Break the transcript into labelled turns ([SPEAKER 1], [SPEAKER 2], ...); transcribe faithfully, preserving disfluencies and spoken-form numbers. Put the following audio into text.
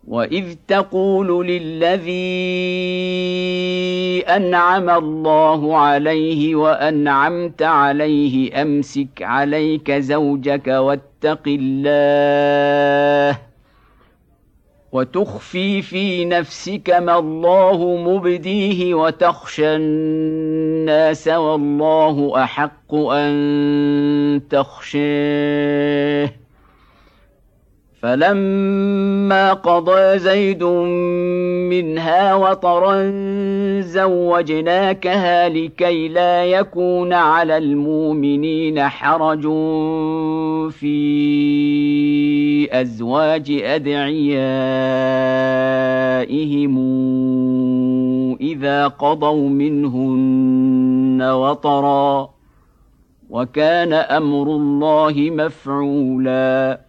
[SPEAKER 1] وإذ تقول للذي أنعم الله عليه وأنعمت عليه أمسك عليك زوجك واتق الله وتخفي في نفسك ما الله مبديه وتخشى الناس والله أحق أن تخشاه فلما قضى زيد منها وطرا زوجناكها لكي لا يكون على المؤمنين حرج في أزواج أدعيائهم إذا قضوا منهن وطرا وكان أمر الله مفعولا